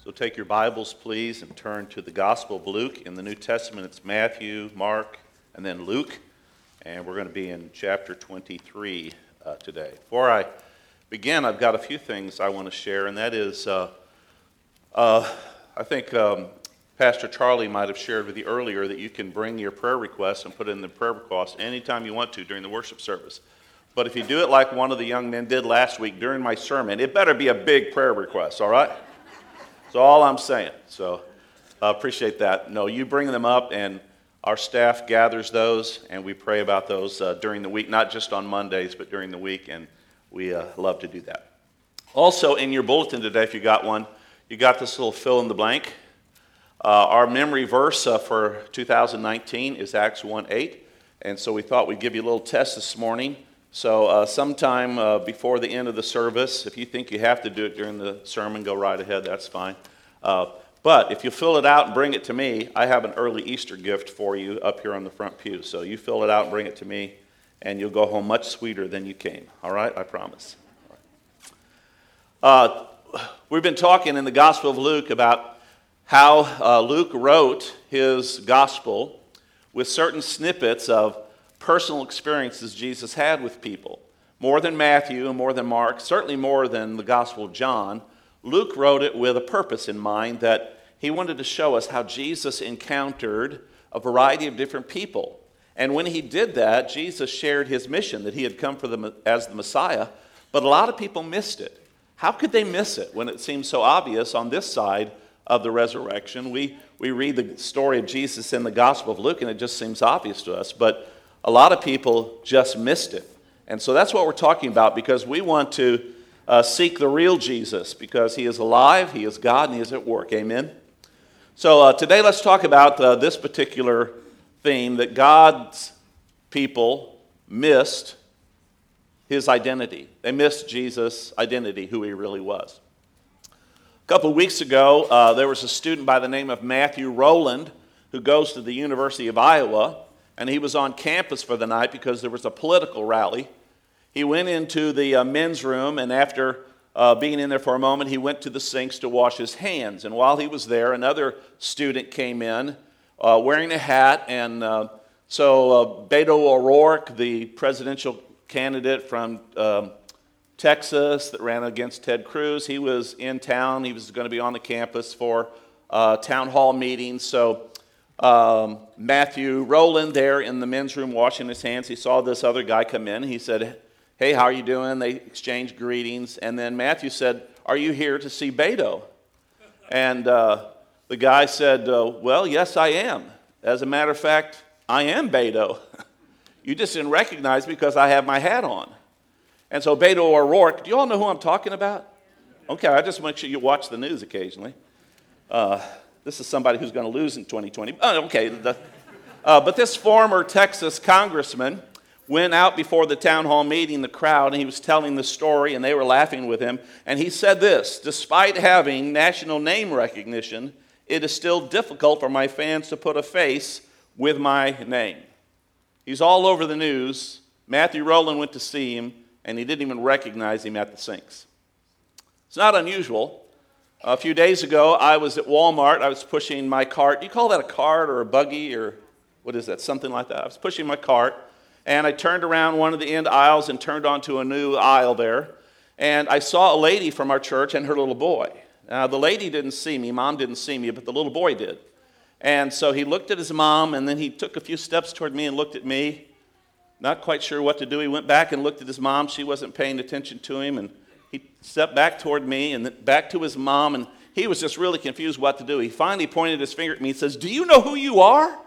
So take your Bibles, please, and turn to the Gospel of Luke. In the New Testament, it's Matthew, Mark, and then Luke. And we're going to be in chapter 23 today. Before I begin, I've got a few things I want to share, and that is, I think Pastor Charlie might have shared with you earlier that you can bring your prayer requests and put it in the prayer request anytime you want to during the worship service. But if you do it like one of the young men did last week during my sermon, it better be a big prayer request, all right? That's all I'm saying. So I appreciate that. No, you bring them up, and our staff gathers those, and we pray about those during the week, not just on Mondays, but during the week, and we love to do that. Also, in your bulletin today, if you got one, you got this little fill in the blank. Our memory verse for 2019 is Acts 1:8, and so we thought we'd give you a little test this morning. So sometime before the end of the service, if you think you have to do it during the sermon, go right ahead, that's fine. But if you fill it out and bring it to me, I have an early Easter gift for you up here on the front pew. So you fill it out and bring it to me, and you'll go home much sweeter than you came. All right? I promise. All right. We've been talking in the Gospel of Luke about how Luke wrote his gospel with certain snippets of personal experiences Jesus had with people. More than Matthew and more than Mark, certainly more than the Gospel of John, Luke wrote it with a purpose in mind that he wanted to show us how Jesus encountered a variety of different people. And when he did that, Jesus shared his mission that he had come for them as the Messiah, but a lot of people missed it. How could they miss it when it seems so obvious on this side of the resurrection? We read the story of Jesus in the Gospel of Luke, and it just seems obvious to us, but a lot of people just missed it. And so that's what we're talking about, because we want to seek the real Jesus, because he is alive, he is God, and he is at work. Amen? So today let's talk about this particular theme, that God's people missed his identity. They missed Jesus' identity, who he really was. A couple of weeks ago, there was a student by the name of Matthew Rowland who goes to the University of Iowa, and he was on campus for the night because there was a political rally. He went into the men's room, and after being in there for a moment, he went to the sinks to wash his hands. And while he was there, another student came in wearing a hat, and so Beto O'Rourke, the presidential candidate from Texas that ran against Ted Cruz, he was in town. He was going to be on the campus for town hall meetings. So Matthew Rowland there in the men's room washing his hands, he saw this other guy come in. He said, "Hey, how are you doing?" They exchanged greetings. And then Matthew said, "Are you here to see Beto?" And the guy said, "Well, yes, I am. As a matter of fact, I am Beto. You just didn't recognize me because I have my hat on." And so Beto O'Rourke, do you all know who I'm talking about? Okay, I just make sure you watch the news occasionally. This is somebody who's going to lose in 2020. Oh, okay. But this former Texas congressman went out before the town hall meeting, the crowd, and he was telling the story, and they were laughing with him. And he said this: "Despite having national name recognition, it is still difficult for my fans to put a face with my name." He's all over the news. Matthew Rowland went to see him, and he didn't even recognize him at the sinks. It's not unusual. A few days ago, I was at Walmart. I was pushing my cart. Do you call that a cart or a buggy or what is that? Something like that. I was pushing my cart, and I turned around one of the end aisles and turned onto a new aisle there, and I saw a lady from our church and her little boy. Now, the lady didn't see me. Mom didn't see me, but the little boy did. And so he looked at his mom, and then he took a few steps toward me and looked at me. Not quite sure what to do. He went back and looked at his mom. She wasn't paying attention to him, and he stepped back toward me and then back to his mom, and he was just really confused what to do. He finally pointed his finger at me and says, "Do you know who you are?"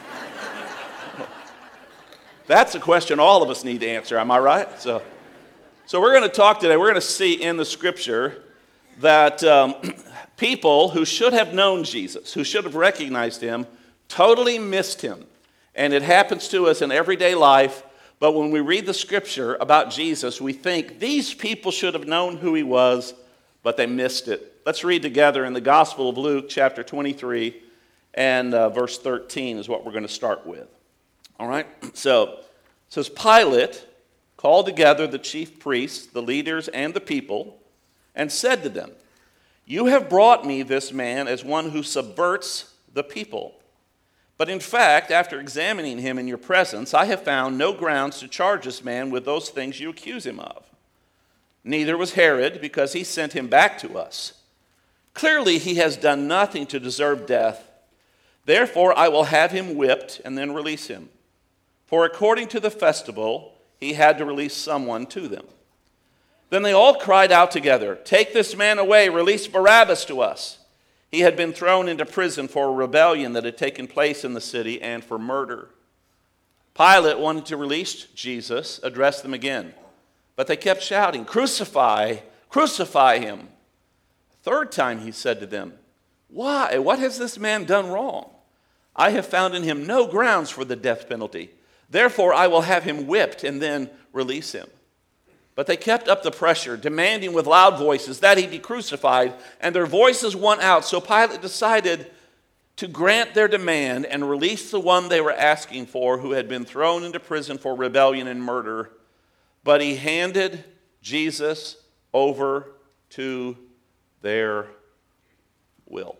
That's a question all of us need to answer, am I right? So we're going to talk today. We're going to see in the Scripture that people who should have known Jesus, who should have recognized him, totally missed him. And it happens to us in everyday life. But when we read the Scripture about Jesus, we think these people should have known who he was, but they missed it. Let's read together in the Gospel of Luke, chapter 23, and verse 13 is what we're going to start with. All right? So it says, "Pilate called together the chief priests, the leaders, and the people, and said to them, You have brought me this man as one who subverts the people. But in fact, after examining him in your presence, I have found no grounds to charge this man with those things you accuse him of. Neither was Herod, because he sent him back to us. Clearly, he has done nothing to deserve death. Therefore, I will have him whipped and then release him. For according to the festival, he had to release someone to them. Then they all cried out together, "Take this man away, release Barabbas to us." He had been thrown into prison for a rebellion that had taken place in the city and for murder. Pilate wanted to release Jesus, address them again. But they kept shouting, "Crucify, crucify him." Third time he said to them, "Why? What has this man done wrong? I have found in him no grounds for the death penalty. Therefore I will have him whipped and then release him." But they kept up the pressure, demanding with loud voices that he be crucified, and their voices won out. So Pilate decided to grant their demand and release the one they were asking for, who had been thrown into prison for rebellion and murder. But he handed Jesus over to their will.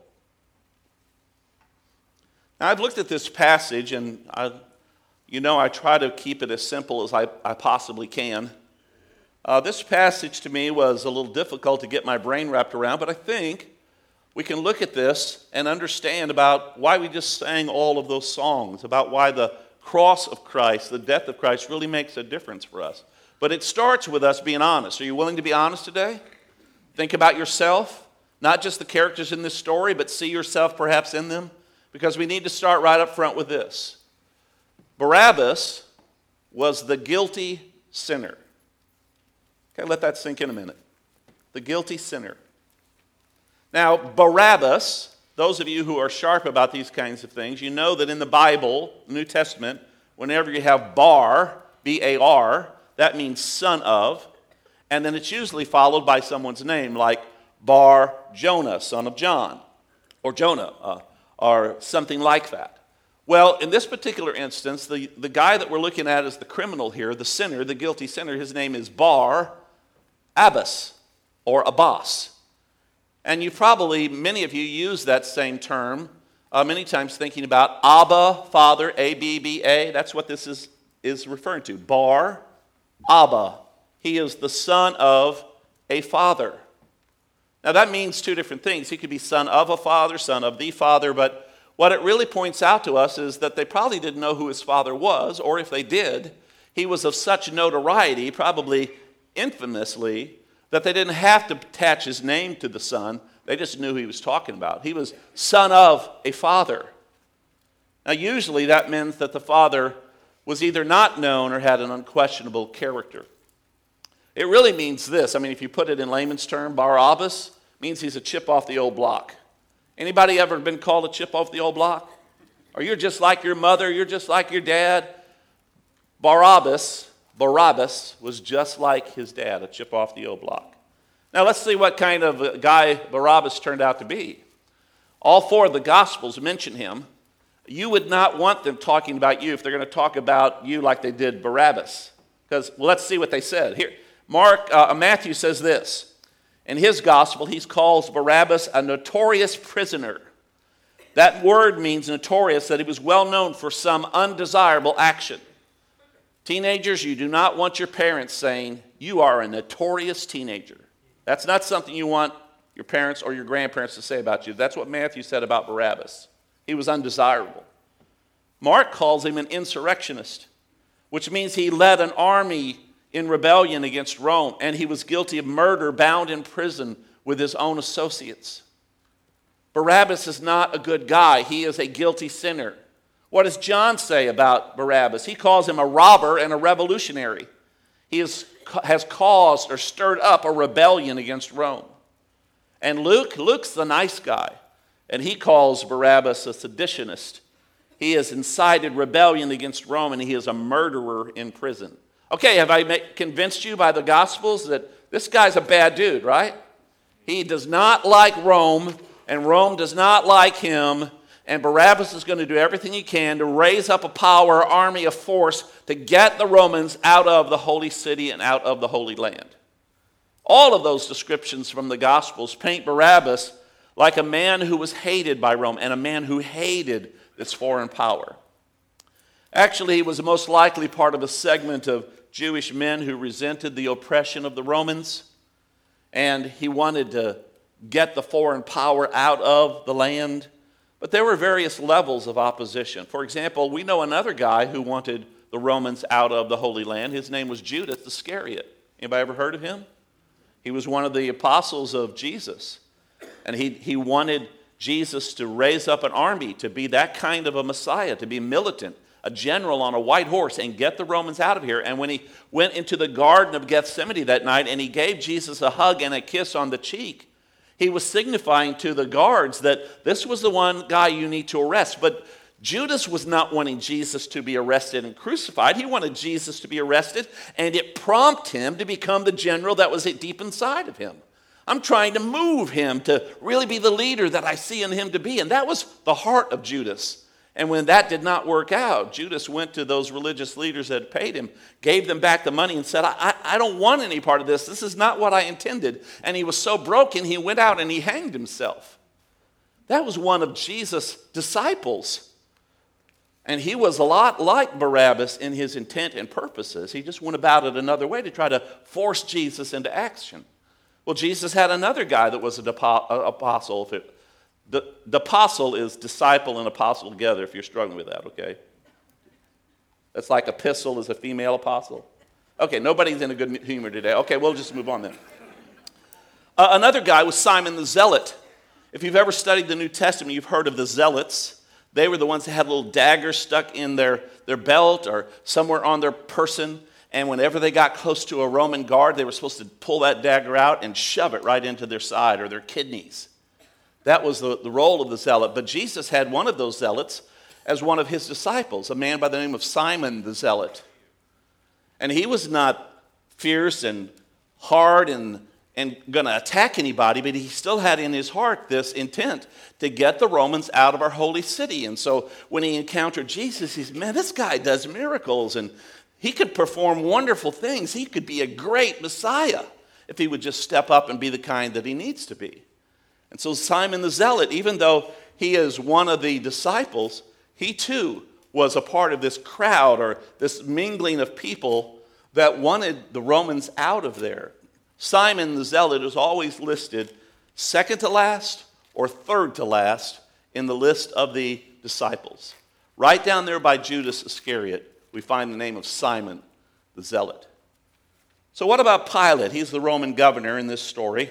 Now, I've looked at this passage, and I try to keep it as simple as I possibly can. This passage to me was a little difficult to get my brain wrapped around, but I think we can look at this and understand about why we just sang all of those songs, about why the cross of Christ, the death of Christ, really makes a difference for us. But it starts with us being honest. Are you willing to be honest today? Think about yourself, not just the characters in this story, but see yourself perhaps in them. Because we need to start right up front with this. Barabbas was the guilty sinner. Okay, let that sink in a minute. The guilty sinner. Now, Barabbas, those of you who are sharp about these kinds of things, you know that in the Bible, the New Testament, whenever you have bar, B-A-R, that means son of, and then it's usually followed by someone's name, like Bar Jonah, son of John, or Jonah, or something like that. Well, in this particular instance, the guy that we're looking at as the criminal here, the sinner, the guilty sinner, his name is Bar Abbas, or Abbas. And many of you use that same term many times thinking about Abba, Father, A-B-B-A. That's what this is referring to. Bar Abba. He is the son of a father. Now that means two different things. He could be son of a father, son of the father, but what it really points out to us is that they probably didn't know who his father was, or if they did, he was of such notoriety, probably infamously, that they didn't have to attach his name to the son. They just knew who he was talking about. He was son of a father. Now usually that meant that the father was either not known or had an unquestionable character. It really means this. I mean, if you put it in layman's term, Barabbas means he's a chip off the old block. Anybody ever been called a chip off the old block? Or you're just like your mother, you're just like your dad? Barabbas was just like his dad, a chip off the old block. Now let's see what kind of guy Barabbas turned out to be. All four of the Gospels mention him. You would not want them talking about you if they're going to talk about you like they did Barabbas. Because, let's see what they said. Here, Matthew says this. In his gospel, he calls Barabbas a notorious prisoner. That word means notorious, that he was well known for some undesirable action. Teenagers, you do not want your parents saying, "You are a notorious teenager." That's not something you want your parents or your grandparents to say about you. That's what Matthew said about Barabbas. He was undesirable. Mark calls him an insurrectionist, which means he led an army in rebellion against Rome, and he was guilty of murder, bound in prison with his own associates. Barabbas is not a good guy. He is a guilty sinner. What does John say about Barabbas? He calls him a robber and a revolutionary. He has caused or stirred up a rebellion against Rome. And Luke's the nice guy, and he calls Barabbas a seditionist. He has incited rebellion against Rome, and he is a murderer in prison. Okay, have I convinced you by the Gospels that this guy's a bad dude, right? He does not like Rome, and Rome does not like him, and Barabbas is going to do everything he can to raise up a power, army, a force to get the Romans out of the holy city and out of the Holy Land. All of those descriptions from the Gospels paint Barabbas like a man who was hated by Rome and a man who hated this foreign power. Actually, he was the most likely part of a segment of Jewish men who resented the oppression of the Romans, and he wanted to get the foreign power out of the land. But there were various levels of opposition. For example, we know another guy who wanted the Romans out of the Holy Land. His name was Judas Iscariot. Anybody ever heard of him? He was one of the apostles of Jesus. And he wanted Jesus to raise up an army, to be that kind of a Messiah, to be militant, a general on a white horse, and get the Romans out of here. And when he went into the Garden of Gethsemane that night and he gave Jesus a hug and a kiss on the cheek, he was signifying to the guards that this was the one guy you need to arrest. But Judas was not wanting Jesus to be arrested and crucified. He wanted Jesus to be arrested, and it prompted him to become the general that was deep inside of him. I'm trying to move him to really be the leader that I see in him to be. And that was the heart of Judas. And when that did not work out, Judas went to those religious leaders that had paid him, gave them back the money, and said, I don't want any part of this. This is not what I intended. And he was so broken, he went out and he hanged himself. That was one of Jesus' disciples. And he was a lot like Barabbas in his intent and purposes. He just went about it another way to try to force Jesus into action. Well, Jesus had another guy that was an apostle. The apostle is disciple and apostle together, if you're struggling with that, okay? That's like epistle is a female apostle. Okay, nobody's in a good humor today. Okay, we'll just move on then. Another guy was Simon the Zealot. If you've ever studied the New Testament, you've heard of the Zealots. They were the ones that had little daggers stuck in their belt or somewhere on their person. And whenever they got close to a Roman guard, they were supposed to pull that dagger out and shove it right into their side or their kidneys. That was the role of the zealot. But Jesus had one of those zealots as one of his disciples, a man by the name of Simon the Zealot. And he was not fierce and hard and going to attack anybody, but he still had in his heart this intent to get the Romans out of our holy city. And so when he encountered Jesus, he said, man, this guy does miracles and he could perform wonderful things. He could be a great Messiah if he would just step up and be the kind that he needs to be. And so Simon the Zealot, even though he is one of the disciples, he too was a part of this crowd or this mingling of people that wanted the Romans out of there. Simon the Zealot is always listed second to last or third to last in the list of the disciples. Right down there by Judas Iscariot, we find the name of Simon the Zealot. So what about Pilate? He's the Roman governor in this story.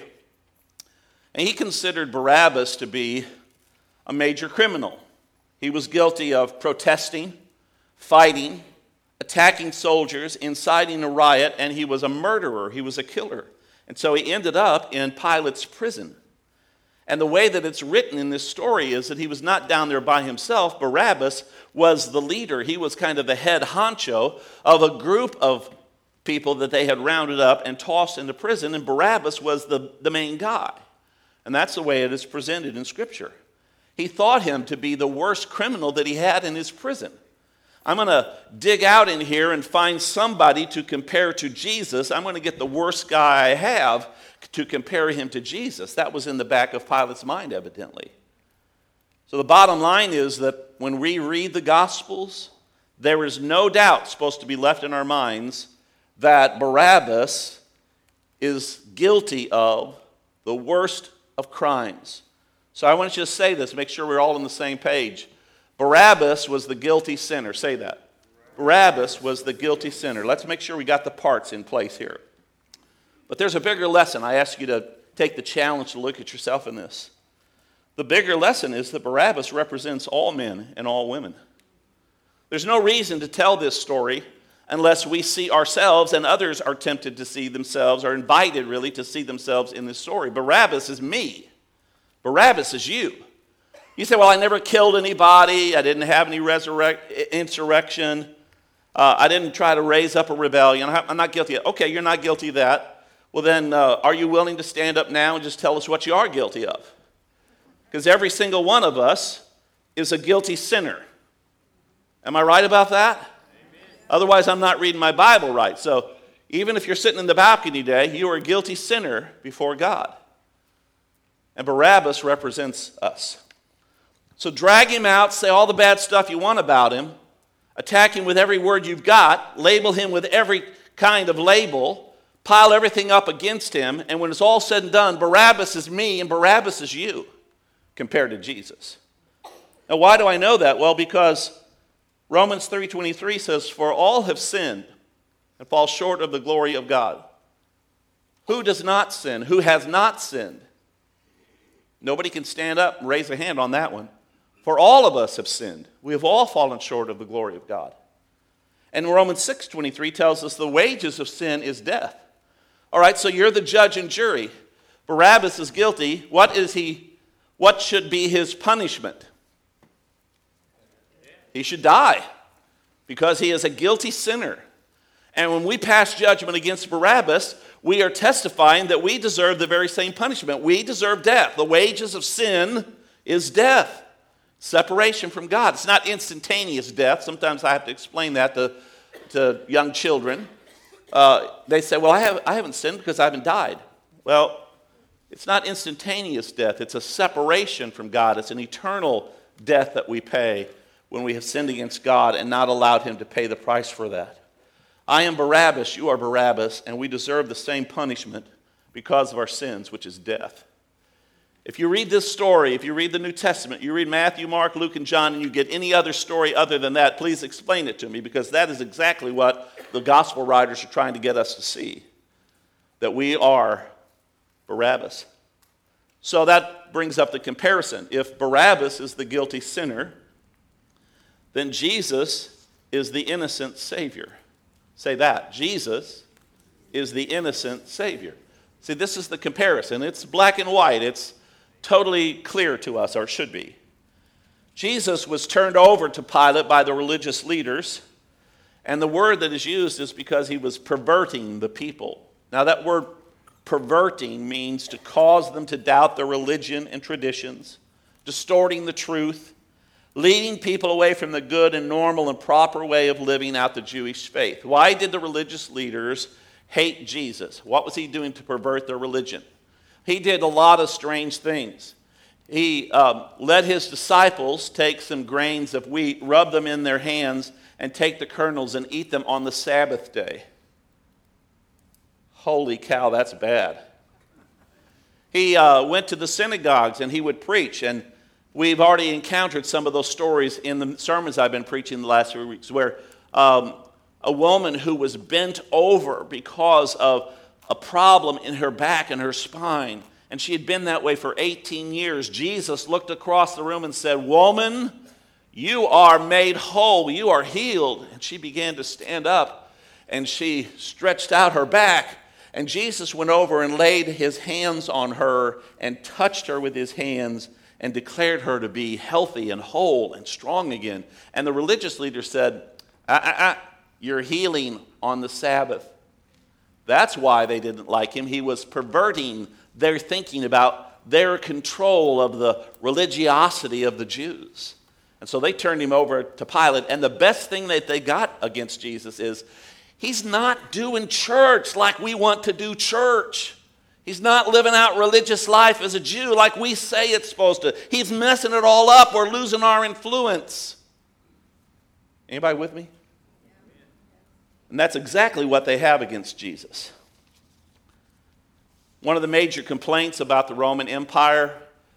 And he considered Barabbas to be a major criminal. He was guilty of protesting, fighting, attacking soldiers, inciting a riot, and he was a murderer. He was a killer. And so he ended up in Pilate's prison. And the way that it's written in this story is that he was not down there by himself. Barabbas was the leader. He was kind of the head honcho of a group of people that they had rounded up and tossed into prison, and Barabbas was the main guy. And that's the way it is presented in Scripture. He thought him to be the worst criminal that he had in his prison. I'm going to dig out in here and find somebody to compare to Jesus. I'm going to get the worst guy I have to compare him to Jesus. That was in the back of Pilate's mind, evidently. So the bottom line is that when we read the Gospels, there is no doubt supposed to be left in our minds that Barabbas is guilty of the worst of crimes. So I want you to say this, make sure we're all on the same page. Barabbas was the guilty sinner. Say that. Barabbas was the guilty sinner. Let's make sure we got the parts in place here. But there's a bigger lesson. I ask you to take the challenge to look at yourself in this. The bigger lesson is that Barabbas represents all men and all women. There's no reason to tell this story unless we see ourselves and others are tempted to see themselves, or invited really to see themselves in this story. Barabbas is me. Barabbas is you. You say, well, I never killed anybody. I didn't have any insurrection. I didn't try to raise up a rebellion. I'm not guilty of that. Okay, you're not guilty of that. Well, then are you willing to stand up now and just tell us what you are guilty of? Because every single one of us is a guilty sinner. Am I right about that? Amen. Otherwise, I'm not reading my Bible right. So, Even if you're sitting in the balcony today, you are a guilty sinner before God. And Barabbas represents us. So drag him out, say all the bad stuff you want about him, attack him with every word you've got, label him with every kind of label, pile everything up against him, and when it's all said and done, Barabbas is me and Barabbas is you compared to Jesus. Now, why do I know that? Well, because Romans 3:23 says, "For all have sinned and fall short of the glory of God." Who does not sin? Who has not sinned? Nobody can stand up and raise a hand on that one. For all of us have sinned. We have all fallen short of the glory of God. And Romans 6:23 tells us the wages of sin is death. All right, so you're the judge and jury. Barabbas is guilty. What should be his punishment? He should die because he is a guilty sinner. And when we pass judgment against Barabbas, we are testifying that we deserve the very same punishment. We deserve death. The wages of sin is death. Separation from God. It's not instantaneous death. Sometimes I have to explain that to young children. They say, well, I haven't sinned because I haven't died. Well, it's not instantaneous death. It's a separation from God. It's an eternal death that we pay when we have sinned against God and not allowed him to pay the price for that. I am Barabbas, you are Barabbas, and we deserve the same punishment because of our sins, which is death. If you read this story, if you read the New Testament, you read Matthew, Mark, Luke, and John, and you get any other story other than that, please explain it to me, because that is exactly what the gospel writers are trying to get us to see, that we are Barabbas. So that brings up the comparison. If Barabbas is the guilty sinner, then Jesus is the innocent Savior. Say that. Jesus is the innocent Savior. See, this is the comparison. It's black and white. It's totally clear to us, or it should be. Jesus was turned over to Pilate by the religious leaders, and the word that is used is because he was perverting the people. Now, that word perverting means to cause them to doubt their religion and traditions, distorting the truth, leading people away from the good and normal and proper way of living out the Jewish faith. Why did the religious leaders hate Jesus? What was he doing to pervert their religion? He did a lot of strange things. He let his disciples take some grains of wheat, rub them in their hands, and take the kernels and eat them on the Sabbath day. Holy cow, that's bad. He went to the synagogues and he would preach, and we've already encountered some of those stories in the sermons I've been preaching the last few weeks, where a woman who was bent over because of a problem in her back and her spine, and she had been that way for 18 years. Jesus looked across the room and said, "Woman, you are made whole, you are healed." And she began to stand up, and she stretched out her back, and Jesus went over and laid his hands on her and touched her with his hands and declared her to be healthy and whole and strong again. And the religious leader said, "You're healing on the Sabbath." That's why they didn't like him. He was perverting their thinking about their control of the religiosity of the Jews. And so they turned him over to Pilate. And the best thing that they got against Jesus is, he's not doing church like we want to do church. He's not living out religious life as a Jew like we say it's supposed to. He's messing it all up. We're losing our influence. Anybody with me? And that's exactly what they have against Jesus. One of the major complaints about the Roman Empire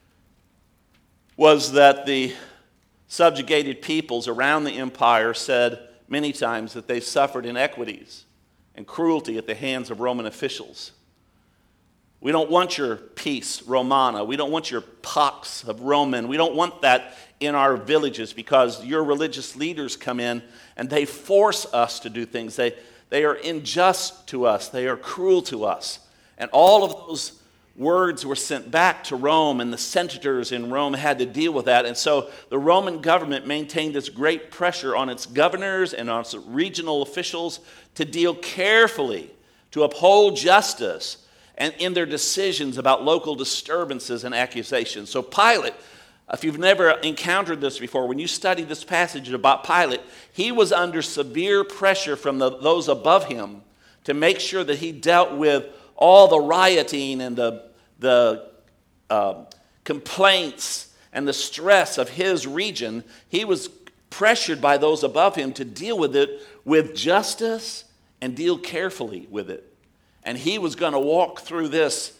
was that the subjugated peoples around the empire said many times that they suffered inequities and cruelty at the hands of Roman officials. We don't want your peace Romana. We don't want your pax of Roman. We don't want that in our villages because your religious leaders come in and they force us to do things. They are unjust to us. They are cruel to us. And all of those words were sent back to Rome, and the senators in Rome had to deal with that. And so the Roman government maintained this great pressure on its governors and on its regional officials to deal carefully, to uphold justice, and in their decisions about local disturbances and accusations. So Pilate, if you've never encountered this before, when you study this passage about Pilate, he was under severe pressure from those above him to make sure that he dealt with all the rioting and the complaints and the stress of his region. He was pressured by those above him to deal with it with justice and deal carefully with it. And he was going to walk through this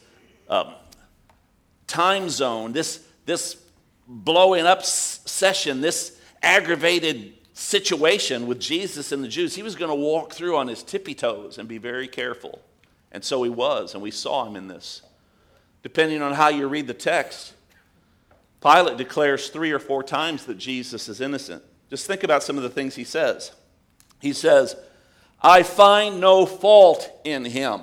time zone, this blowing up session, this aggravated situation with Jesus and the Jews. He was going to walk through on his tippy toes and be very careful. And so he was, and we saw him in this. Depending on how you read the text, Pilate declares 3 or 4 times that Jesus is innocent. Just think about some of the things he says. He says, I find no fault in him.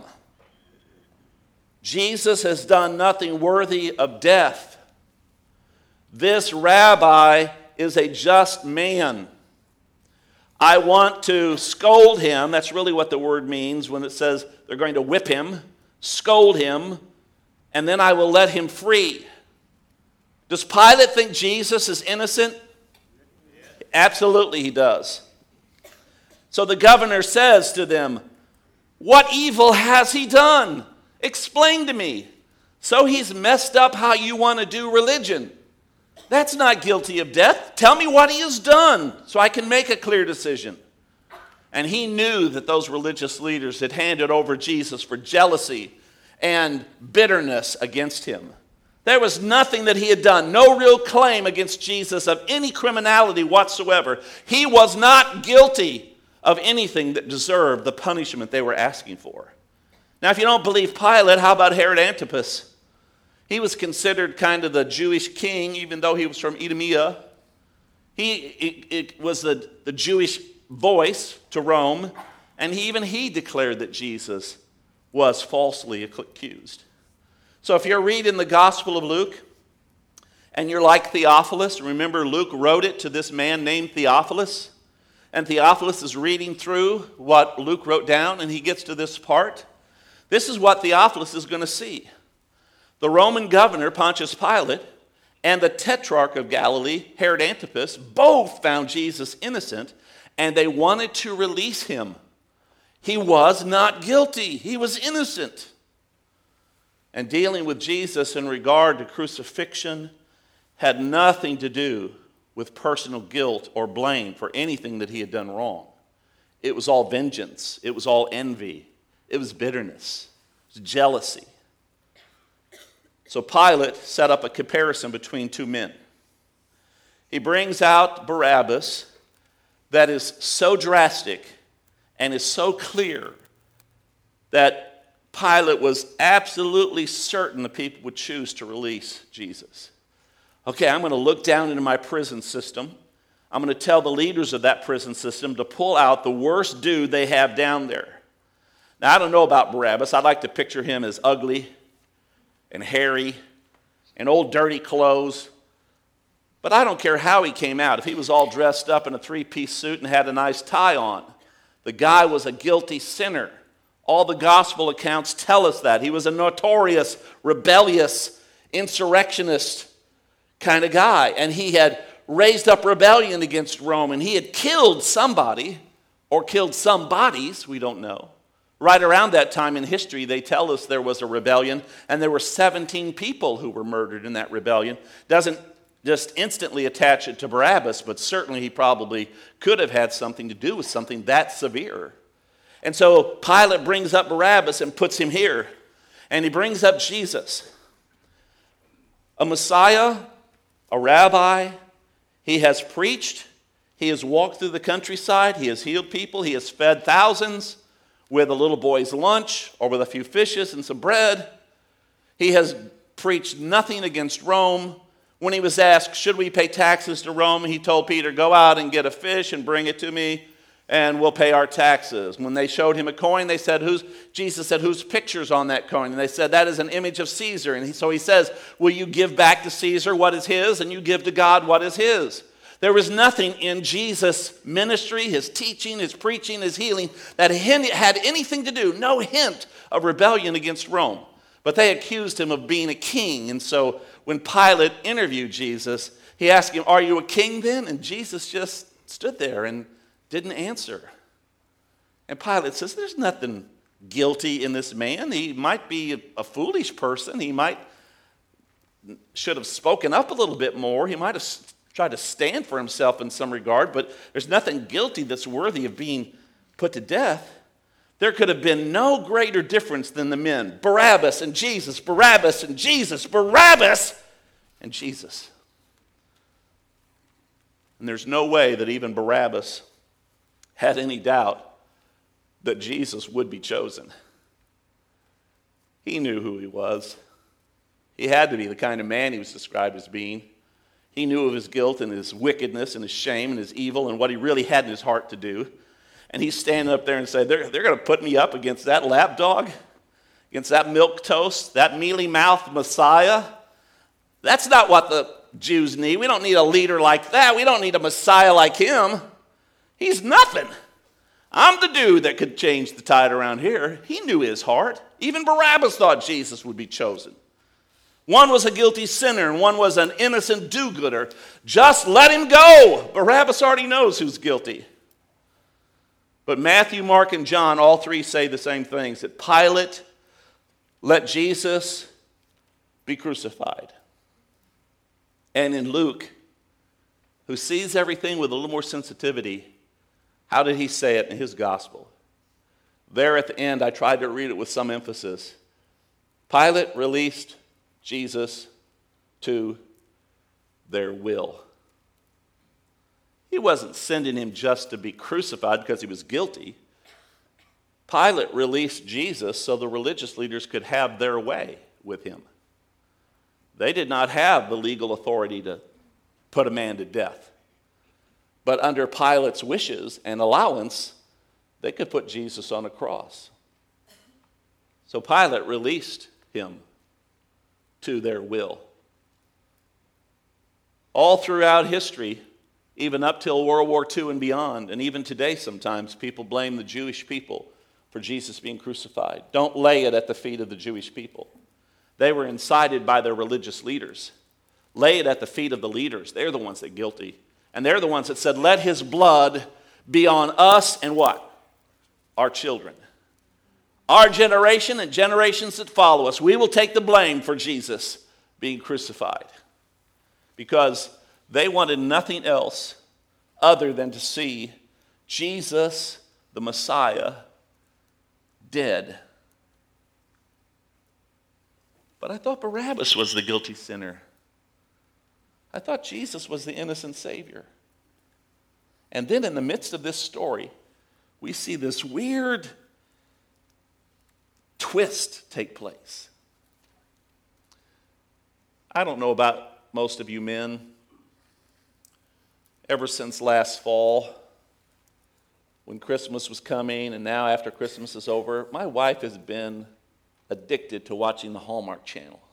Jesus has done nothing worthy of death. This rabbi is a just man. I want to scold him. That's really what the word means when it says they're going to whip him, scold him, and then I will let him free. Does Pilate think Jesus is innocent? Absolutely he does. So the governor says to them, what evil has he done? Explain to me. So he's messed up how you want to do religion. That's not guilty of death. Tell me what he has done so I can make a clear decision. And he knew that those religious leaders had handed over Jesus for jealousy and bitterness against him. There was nothing that he had done, no real claim against Jesus of any criminality whatsoever. He was not guilty of anything that deserved the punishment they were asking for. Now, if you don't believe Pilate, how about Herod Antipas? He was considered kind of the Jewish king, even though he was from Idumea. It was the Jewish voice to Rome, and even he declared that Jesus was falsely accused. So if you're reading the Gospel of Luke, and you're like Theophilus, remember Luke wrote it to this man named Theophilus, and Theophilus is reading through what Luke wrote down, and he gets to this part. This is what Theophilus is going to see. The Roman governor, Pontius Pilate, and the tetrarch of Galilee, Herod Antipas, both found Jesus innocent, and they wanted to release him. He was not guilty. He was innocent. And dealing with Jesus in regard to crucifixion had nothing to do with personal guilt or blame for anything that he had done wrong. It was all vengeance. It was all envy. It was bitterness. It was jealousy. So Pilate set up a comparison between two men. He brings out Barabbas that is so drastic and is so clear that Pilate was absolutely certain the people would choose to release Jesus. Okay, I'm going to look down into my prison system. I'm going to tell the leaders of that prison system to pull out the worst dude they have down there. Now, I don't know about Barabbas. I'd like to picture him as ugly and hairy and old dirty clothes. But I don't care how he came out. If he was all dressed up in a 3-piece suit and had a nice tie on, the guy was a guilty sinner. All the gospel accounts tell us that. He was a notorious, rebellious, insurrectionist kind of guy. And he had raised up rebellion against Rome. And he had killed somebody, or killed some bodies, we don't know. Right around that time in history, they tell us there was a rebellion, and there were 17 people who were murdered in that rebellion. Doesn't just instantly attach it to Barabbas, but certainly he probably could have had something to do with something that severe. And so Pilate brings up Barabbas and puts him here, and he brings up Jesus. A Messiah, a rabbi, he has preached, he has walked through the countryside, he has healed people, he has fed thousands with a little boy's lunch or with a few fishes and some bread. He has preached nothing against Rome. When he was asked, should we pay taxes to Rome, he told Peter, go out and get a fish and bring it to me, and we'll pay our taxes. When they showed him a coin, they said, Jesus said, whose picture's on that coin? And they said, that is an image of Caesar. And so he says, will you give back to Caesar what is his, and you give to God what is his? There was nothing in Jesus' ministry, his teaching, his preaching, his healing that had anything to do, no hint of rebellion against Rome. But they accused him of being a king. And so when Pilate interviewed Jesus, he asked him, are you a king then? And Jesus just stood there and didn't answer. And Pilate says, there's nothing guilty in this man. He might be a foolish person. He should have spoken up a little bit more. He might have tried to stand for himself in some regard, but there's nothing guilty that's worthy of being put to death. There could have been no greater difference than the men. Barabbas and Jesus, Barabbas and Jesus, Barabbas and Jesus. And there's no way that even Barabbas had any doubt that Jesus would be chosen. He knew who he was. He had to be the kind of man he was described as being. He knew of his guilt and his wickedness and his shame and his evil and what he really had in his heart to do. And he's standing up there and saying, they're going to put me up against that lapdog, against that milquetoast, that mealy-mouthed Messiah. That's not what the Jews need. We don't need a leader like that. We don't need a Messiah like him. He's nothing. I'm the dude that could change the tide around here. He knew his heart. Even Barabbas thought Jesus would be chosen. One was a guilty sinner and one was an innocent do-gooder. Just let him go. Barabbas already knows who's guilty. But Matthew, Mark, and John, all three say the same things, that Pilate let Jesus be crucified. And in Luke, who sees everything with a little more sensitivity, how did he say it in his gospel? There at the end, I tried to read it with some emphasis. Pilate released Jesus to their will. He wasn't sending him just to be crucified because he was guilty. Pilate released Jesus so the religious leaders could have their way with him. They did not have the legal authority to put a man to death. But under Pilate's wishes and allowance, they could put Jesus on a cross. So Pilate released him to their will. All throughout history, even up till World War II and beyond, and even today sometimes, people blame the Jewish people for Jesus being crucified. Don't lay it at the feet of the Jewish people. They were incited by their religious leaders. Lay it at the feet of the leaders. They're the ones that are guilty. And they're the ones that said, let his blood be on us and what? Our children. Our generation and generations that follow us. We will take the blame for Jesus being crucified. Because they wanted nothing else other than to see Jesus, the Messiah, dead. But I thought Barabbas was the guilty sinner. I thought Jesus was the innocent Savior. And then in the midst of this story, we see this weird twist take place. I don't know about most of you men. Ever since last fall, when Christmas was coming, and now after Christmas is over, my wife has been addicted to watching the Hallmark Channel.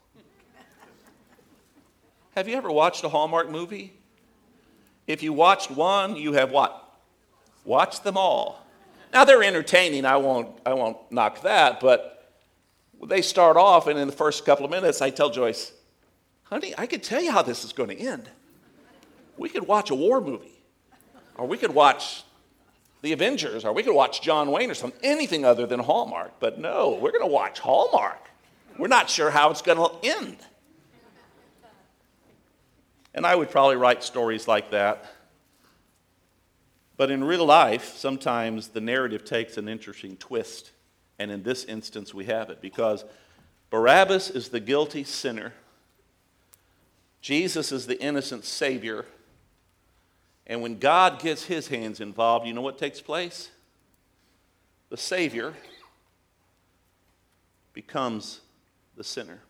Have you ever watched a Hallmark movie? If you watched one, you have what? Watched them all. Now they're entertaining, I won't knock that, but they start off, and in the first couple of minutes, I tell Joyce, honey, I could tell you how this is going to end. We could watch a war movie, or we could watch The Avengers, or we could watch John Wayne or something, anything other than Hallmark. But no, we're going to watch Hallmark. We're not sure how it's going to end. And I would probably write stories like that. But in real life, sometimes the narrative takes an interesting twist. And in this instance, we have it. Because Barabbas is the guilty sinner. Jesus is the innocent Savior. And when God gets his hands involved, you know what takes place? The Savior becomes the sinner.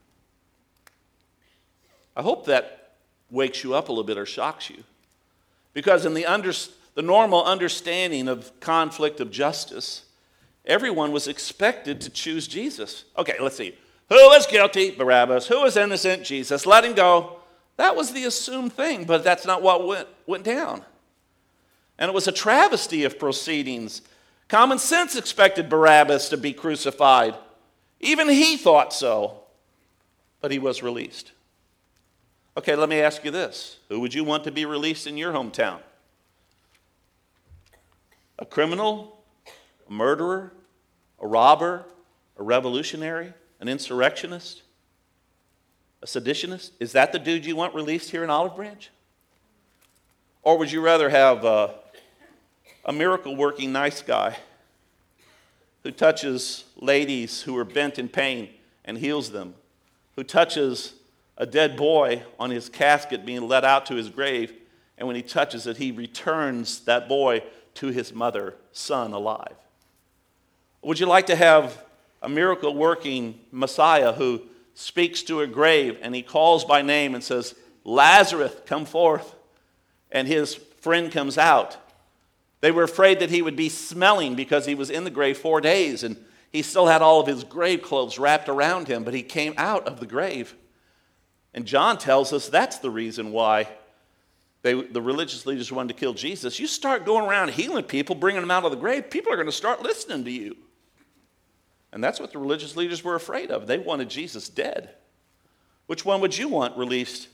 I hope that wakes you up a little bit or shocks you. Because in the normal understanding of conflict of justice, everyone was expected to choose Jesus. Okay, let's see. Who was guilty? Barabbas. Who was innocent? Jesus. Let him go. That was the assumed thing, but that's not what went down. And it was a travesty of proceedings. Common sense expected Barabbas to be crucified. Even he thought so, but he was released. Okay, let me ask you this. Who would you want to be released in your hometown? A criminal? A murderer? A robber? A revolutionary? An insurrectionist? A seditionist? Is that the dude you want released here in Olive Branch? Or would you rather have a miracle-working nice guy who touches ladies who are bent in pain and heals them, who touches a dead boy on his casket being led out to his grave, and when he touches it, he returns that boy to his mother, son, alive? Would you like to have a miracle-working Messiah who speaks to a grave and he calls by name and says, Lazarus, come forth, and his friend comes out? They were afraid that he would be smelling because he was in the grave 4 days, and he still had all of his grave clothes wrapped around him, but he came out of the grave. And John tells us that's the reason why the religious leaders wanted to kill Jesus. You start going around healing people, bringing them out of the grave, people are going to start listening to you. And that's what the religious leaders were afraid of. They wanted Jesus dead. Which one would you want released?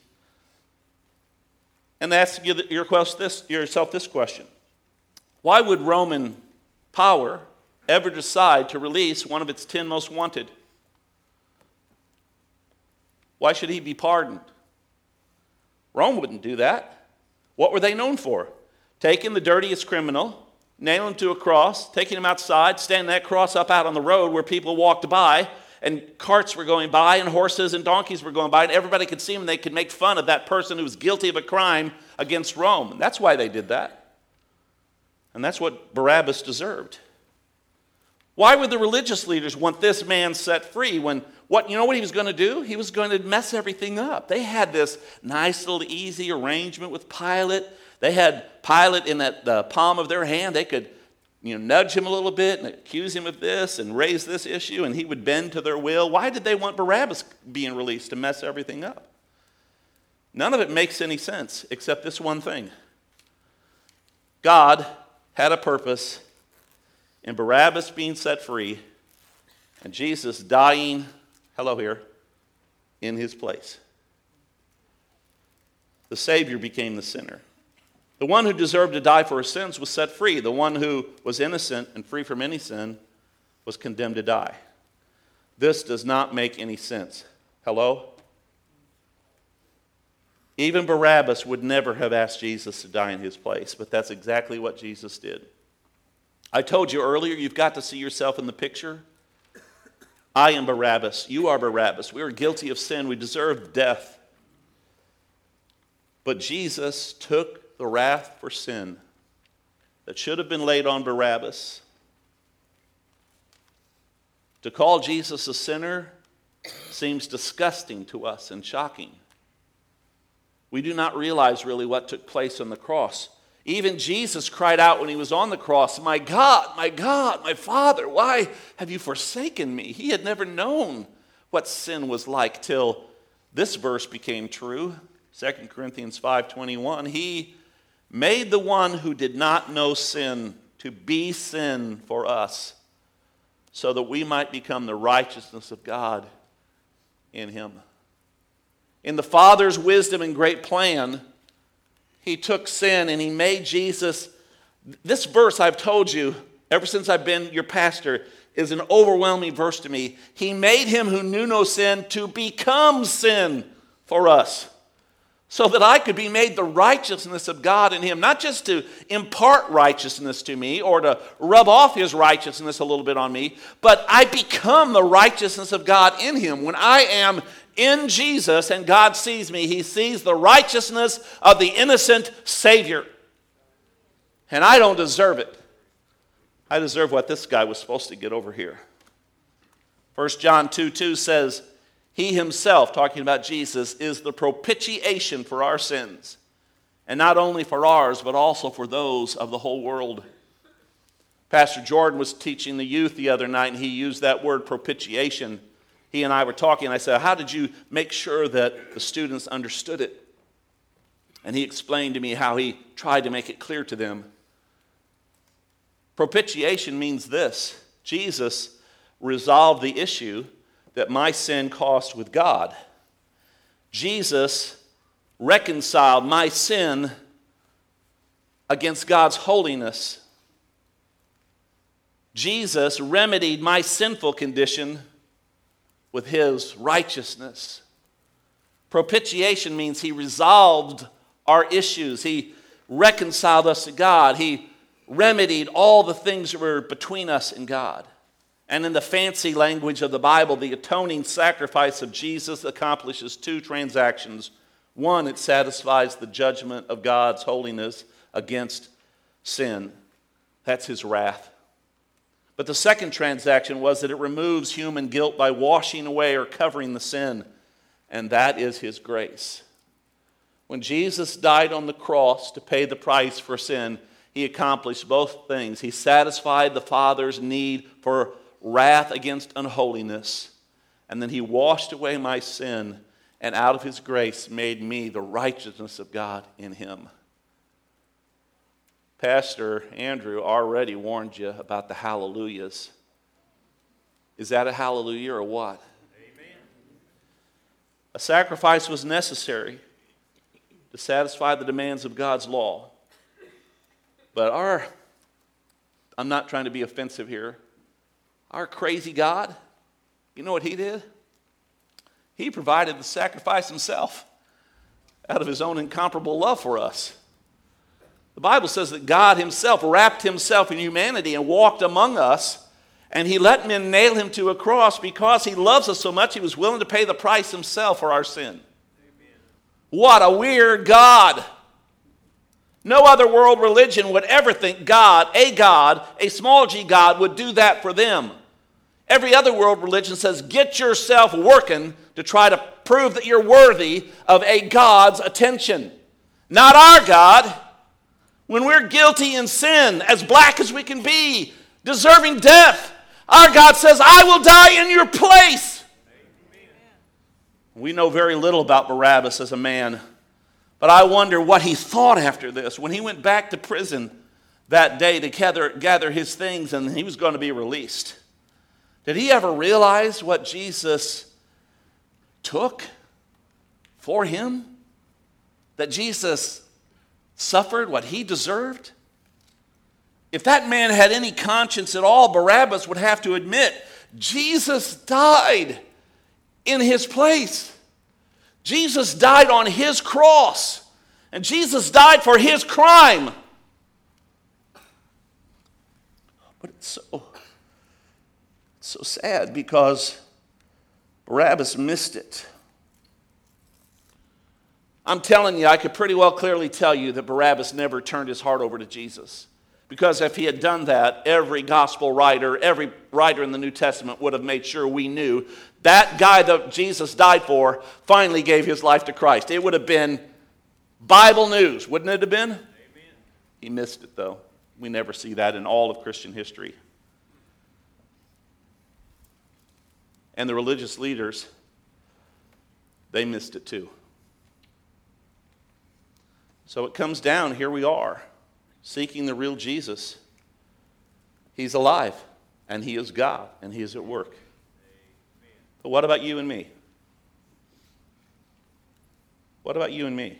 And ask yourself this question. Why would Roman power ever decide to release one of its 10 most wanted? Why should he be pardoned? Rome wouldn't do that. What were they known for? Taking the dirtiest criminal, nailing him to a cross, taking him outside, standing that cross up out on the road where people walked by, and carts were going by, and horses and donkeys were going by, and everybody could see him, and they could make fun of that person who was guilty of a crime against Rome. And that's why they did that. And that's what Barabbas deserved. Why would the religious leaders want this man set free when, you know what he was going to do? He was going to mess everything up. They had this nice little easy arrangement with Pilate. They had Pilate in the palm of their hand. They could nudge him a little bit and accuse him of this and raise this issue, and he would bend to their will. Why did they want Barabbas being released to mess everything up? None of it makes any sense except this one thing. God had a purpose in Barabbas being set free and Jesus dying, in his place. The Savior became the sinner. The one who deserved to die for his sins was set free. The one who was innocent and free from any sin was condemned to die. This does not make any sense. Hello? Even Barabbas would never have asked Jesus to die in his place, but that's exactly what Jesus did. I told you earlier, you've got to see yourself in the picture. I am Barabbas. You are Barabbas. We are guilty of sin. We deserve death. But Jesus took the wrath for sin that should have been laid on Barabbas. To call Jesus a sinner seems disgusting to us and shocking. We do not realize really what took place on the cross. Even Jesus cried out when he was on the cross, my God, my Father, why have you forsaken me? He had never known what sin was like till this verse became true. 2 Corinthians 5:21, he made the one who did not know sin to be sin for us, so that we might become the righteousness of God in him. In the Father's wisdom and great plan, he took sin and he made Jesus. This verse I've told you ever since I've been your pastor is an overwhelming verse to me. He made him who knew no sin to become sin for us, so that I could be made the righteousness of God in him. Not just to impart righteousness to me or to rub off his righteousness a little bit on me, but I become the righteousness of God in him. When I am in Jesus and God sees me, he sees the righteousness of the innocent Savior. And I don't deserve it. I deserve what this guy was supposed to get over here. 1 John 2:2 says, he himself, talking about Jesus, is the propitiation for our sins. And not only for ours, but also for those of the whole world. Pastor Jordan was teaching the youth the other night, and he used that word propitiation. He and I were talking, and I said, how did you make sure that the students understood it? And he explained to me how he tried to make it clear to them. Propitiation means this: Jesus resolved the issue that my sin cost with God. Jesus reconciled my sin against God's holiness. Jesus remedied my sinful condition with his righteousness. Propitiation means he resolved our issues. He reconciled us to God. He remedied all the things that were between us and God. And in the fancy language of the Bible, the atoning sacrifice of Jesus accomplishes two transactions. One, it satisfies the judgment of God's holiness against sin. That's his wrath. But the second transaction was that it removes human guilt by washing away or covering the sin. And that is his grace. When Jesus died on the cross to pay the price for sin, he accomplished both things. He satisfied the Father's need for wrath against unholiness, and then he washed away my sin, and out of his grace made me the righteousness of God in him. Pastor Andrew already warned you about the hallelujahs. Is that a hallelujah or what? Amen. A sacrifice was necessary to satisfy the demands of God's law. But I'm not trying to be offensive here, our crazy God, you know what he did? He provided the sacrifice himself out of his own incomparable love for us. The Bible says that God himself wrapped himself in humanity and walked among us, and he let men nail him to a cross because he loves us so much he was willing to pay the price himself for our sin. Amen. What a weird God. No other world religion would ever think God, a small g God, would do that for them. Every other world religion says, get yourself working to try to prove that you're worthy of a God's attention. Not our God. When we're guilty in sin, as black as we can be, deserving death, our God says, I will die in your place. Amen. We know very little about Barabbas as a man, but I wonder what he thought after this. When he went back to prison that day to gather his things and he was going to be released, did he ever realize what Jesus took for him? That Jesus suffered what he deserved? If that man had any conscience at all, Barabbas would have to admit, Jesus died in his place. Jesus died on his cross. And Jesus died for his crime. But it's so sad because Barabbas missed it. I'm telling you, I could pretty well clearly tell you that Barabbas never turned his heart over to Jesus. Because if he had done that, every gospel writer, every writer in the New Testament would have made sure we knew that guy that Jesus died for finally gave his life to Christ. It would have been Bible news, wouldn't it have been? Amen. He missed it, though. We never see that in all of Christian history. And the religious leaders, they missed it too. So it comes down, here we are, seeking the real Jesus. He's alive, and he is God, and he is at work. Amen. But what about you and me? What about you and me?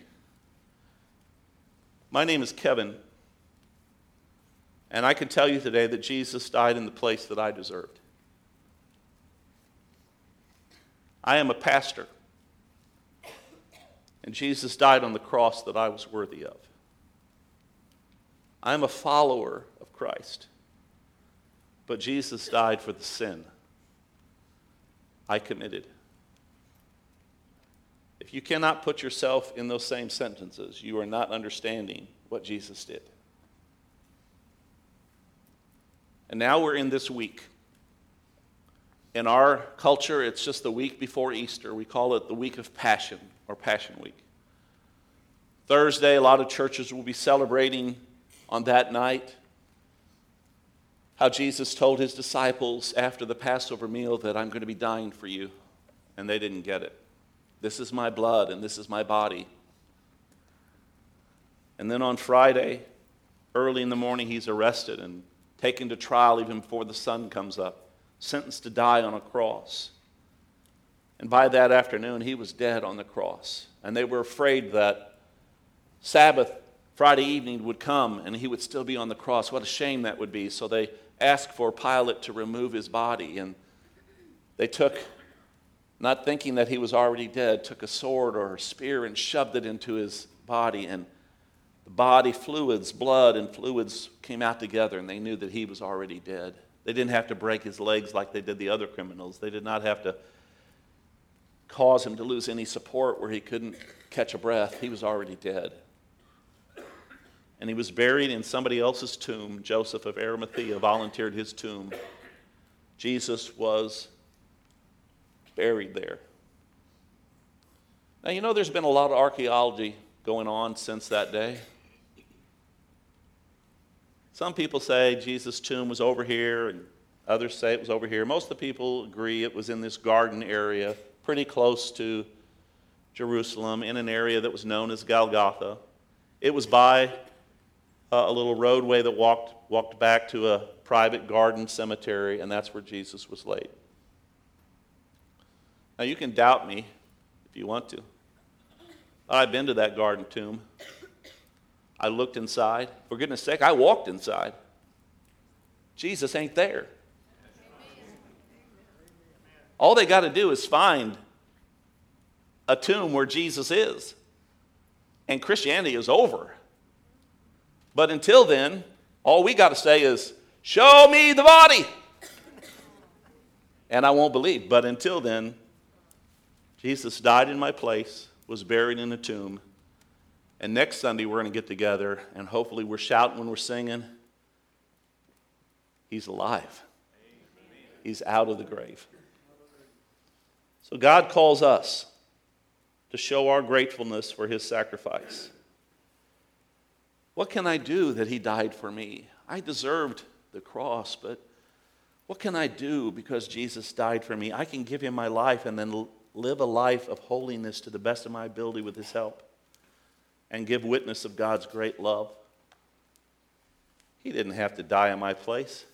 My name is Kevin, and I can tell you today that Jesus died in the place that I deserved. I am a pastor, and Jesus died on the cross that I was worthy of. I'm a follower of Christ, but Jesus died for the sin I committed. If you cannot put yourself in those same sentences, you are not understanding what Jesus did. And now we're in this week. In our culture, it's just the week before Easter. We call it the week of Passion, or Passion Week. Thursday, a lot of churches will be celebrating on that night how Jesus told his disciples after the Passover meal that I'm going to be dying for you, and they didn't get it. This is my blood and this is my body. And then on Friday, early in the morning, he's arrested and taken to trial even before the sun comes up, sentenced to die on a cross. And by that afternoon, he was dead on the cross. And they were afraid that Sabbath, Friday evening, would come and he would still be on the cross. What a shame that would be. So they asked for Pilate to remove his body, and they took, not thinking that he was already dead, took a sword or a spear and shoved it into his body, and the body fluids, blood and fluids came out together, and they knew that he was already dead. They didn't have to break his legs like they did the other criminals. They did not have to cause him to lose any support where he couldn't catch a breath. He was already dead. And he was buried in somebody else's tomb. Joseph of Arimathea volunteered his tomb. Jesus was buried there. Now, you know, there's been a lot of archaeology going on since that day. Some people say Jesus' tomb was over here, and others say it was over here. Most of the people agree it was in this garden area, pretty close to Jerusalem, in an area that was known as Golgotha. It was by a little roadway that walked back to a private garden cemetery, and that's where Jesus was laid. Now, you can doubt me if you want to. I've been to that garden tomb. I looked inside. For goodness sake, I walked inside. Jesus ain't there. All they got to do is find a tomb where Jesus is, and Christianity is over. But until then, all we got to say is, show me the body, and I won't believe. But until then, Jesus died in my place, was buried in a tomb, and next Sunday we're going to get together, and hopefully we're shouting when we're singing, he's alive. He's out of the grave. So God calls us to show our gratefulness for his sacrifice. What can I do that he died for me? I deserved the cross, but what can I do because Jesus died for me? I can give him my life and then live a life of holiness to the best of my ability with his help and give witness of God's great love. He didn't have to die in my place.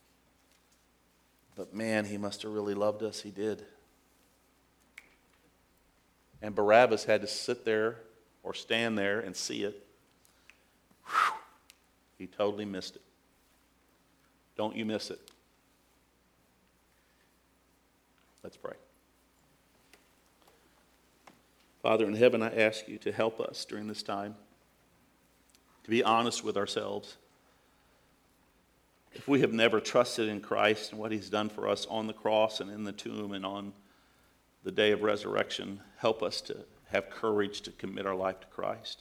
But man, he must have really loved us. He did. And Barabbas had to sit there or stand there and see it. Whew. He totally missed it. Don't you miss it. Let's pray. Father in heaven, I ask you to help us during this time to be honest with ourselves. If we have never trusted in Christ and what he's done for us on the cross and in the tomb and on the day of resurrection, help us to have courage to commit our life to Christ.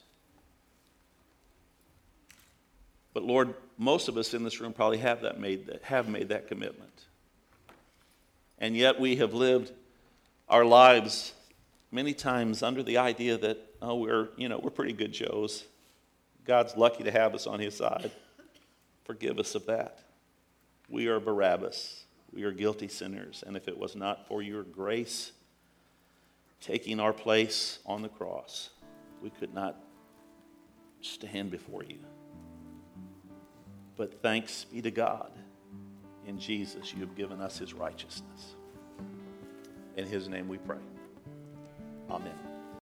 But Lord, most of us in this room probably have made that commitment. And yet we have lived our lives many times under the idea that, we're pretty good Joes. God's lucky to have us on his side. Forgive us of that. We are Barabbas. We are guilty sinners. And if it was not for your grace taking our place on the cross, we could not stand before you. But thanks be to God. In Jesus, you have given us his righteousness. In his name we pray. Amen.